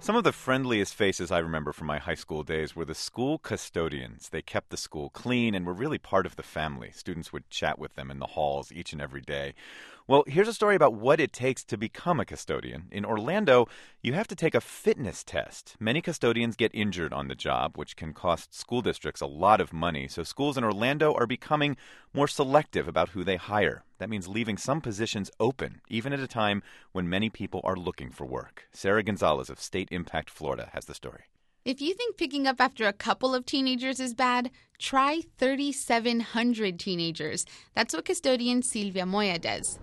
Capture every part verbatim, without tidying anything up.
Some of the friendliest faces I remember from my high school days were the school custodians. They kept the school clean and were really part of the family. Students would chat with them in the halls each and every day. Well, here's a story about what it takes to become a custodian. In Orlando, you have to take a fitness test. Many custodians get injured on the job, which can cost school districts a lot of money. So schools in Orlando are becoming more selective about who they hire. That means leaving some positions open, even at a time when many people are looking for work. Sarah Gonzalez of State Impact Florida has the story. If you think picking up after a couple of teenagers is bad, try thirty-seven hundred teenagers. That's what custodian Silvia Moya does.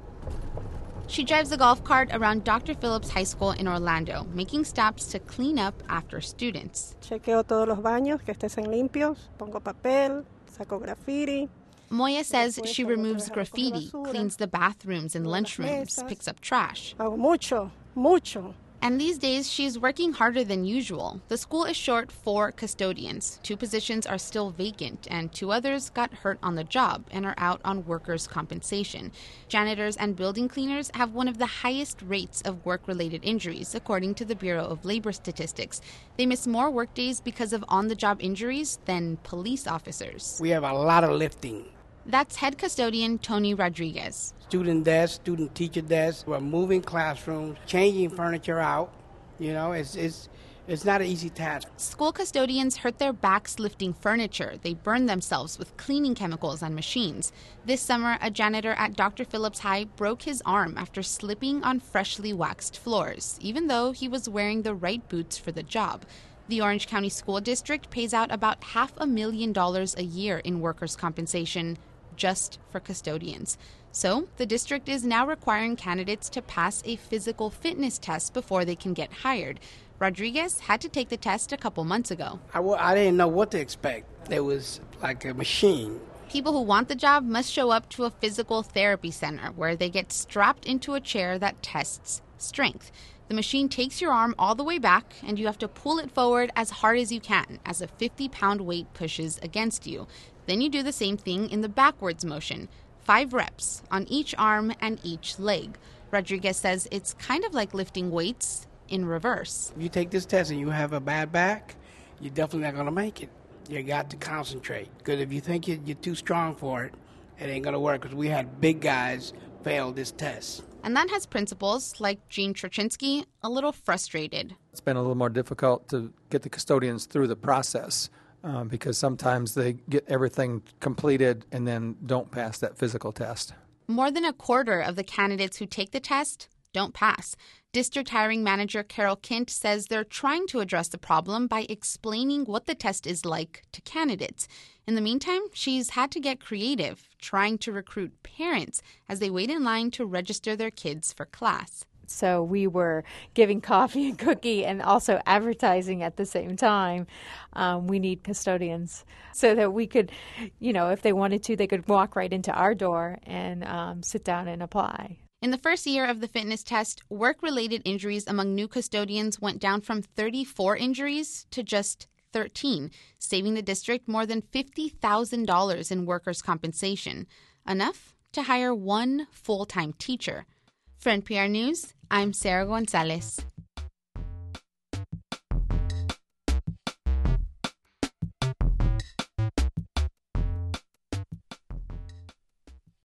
She drives a golf cart around Doctor Phillips High School in Orlando, making stops to clean up after students. Chequeo todos los baños, que estén limpios, pongo papel, saco graffiti. Moya says she removes graffiti, cleans the bathrooms and lunchrooms, picks up trash. Hago mucho, mucho. And these days, she's working harder than usual. The school is short four custodians. Two positions are still vacant, and two others got hurt on the job and are out on workers' compensation. Janitors and building cleaners have one of the highest rates of work-related injuries, according to the Bureau of Labor Statistics. They miss more workdays because of on-the-job injuries than police officers. We have a lot of lifting. That's head custodian Tony Rodriguez. Student desks, student teacher desks. We're moving classrooms, changing furniture out. You know, it's it's it's not an easy task. School custodians hurt their backs lifting furniture. They burn themselves with cleaning chemicals and machines. This summer, a janitor at Doctor Phillips High broke his arm after slipping on freshly waxed floors, even though he was wearing the right boots for the job. The Orange County School District pays out about half a million dollars a year in workers' compensation just for custodians. So the district is now requiring candidates to pass a physical fitness test before they can get hired. Rodriguez had to take the test a couple months ago. I, w- I didn't know what to expect. It was like a machine. People who want the job must show up to a physical therapy center where they get strapped into a chair that tests strength. The machine takes your arm all the way back, and you have to pull it forward as hard as you can as a fifty-pound weight pushes against you. Then you do the same thing in the backwards motion, five reps on each arm and each leg. Rodriguez says it's kind of like lifting weights in reverse. If you take this test and you have a bad back, you're definitely not going to make it. You got to concentrate, because if you think you're too strong for it, it ain't going to work, because we had big guys fail this test. And that has principals like Gene Trochinsky a little frustrated. It's been a little more difficult to get the custodians through the process um, because sometimes they get everything completed and then don't pass that physical test. More than a quarter of the candidates who take the test don't pass. District hiring manager Carol Kint says they're trying to address the problem by explaining what the test is like to candidates. In the meantime, she's had to get creative, trying to recruit parents as they wait in line to register their kids for class. So we were giving coffee and cookie and also advertising at the same time. Um, we need custodians so that we could, you know, if they wanted to, they could walk right into our door and um, sit down and apply. In the first year of the fitness test, work-related injuries among new custodians went down from thirty-four injuries to just thirteen, saving the district more than fifty thousand dollars in workers' compensation, enough to hire one full-time teacher. For N P R News, I'm Sarah Gonzalez.